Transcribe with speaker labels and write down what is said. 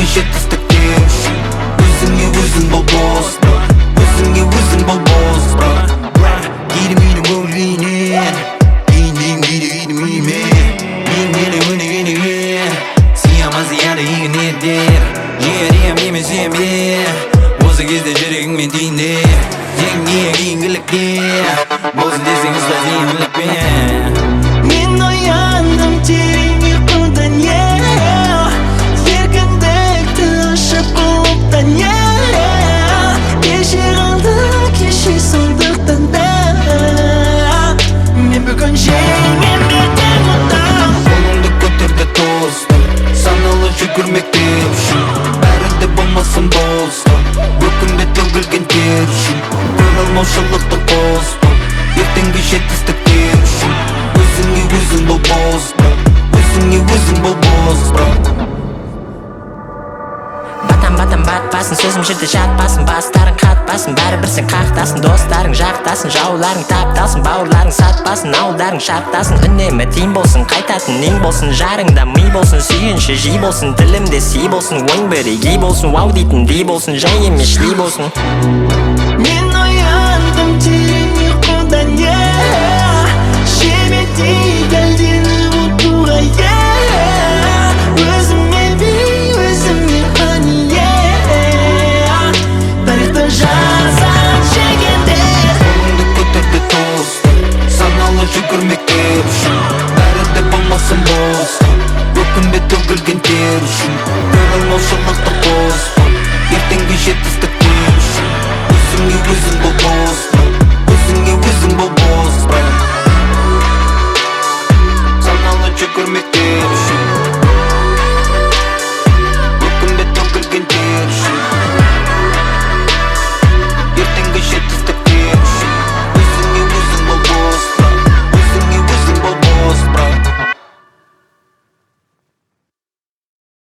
Speaker 1: жетістіктер үшін өзіңе өзің бол бос, өзіңе өзің бол бос. Кейде менің көңілінен Сияма зияды игінедер Ерем емес еме Осы кезде жүрегіңмен дейіндер Теңге кейінгілікке Болсын десеңіз да зейінлікпен
Speaker 2: Мен ояндым терең ұйқыдан Еркіндікті ұшып құлыптан Кеше қалды кеше сондықтан да Мен бүгін жеңем ертең ұтам
Speaker 1: Қолыңды көтерді достым Саналы жүгірмек деп үшін Бәрінде болмасын болсын Өкінді төгілген тер үшін Көң алмаушылықты қоспын Ертеңгі жетістіктер үшін Өзіңе өзің бол бос, өзіңе өзің бол бос.
Speaker 3: Батам батпасын, сөзім жерде жатпасын Бастарың қатпасын, бәрібір сен қақтасын Достарың жақтасын, жауларың тапталсын Бауырларың сатпасын, ауылдарың шаттасын Үнемі тиын болсын, қайтатын нең болсын Жарыңда ми болсын, сүйінші жи болсын Тілімде си болсын, ойың бірегей болсын Вау дейтін дей болсын, жай емес шли болсын
Speaker 2: Мен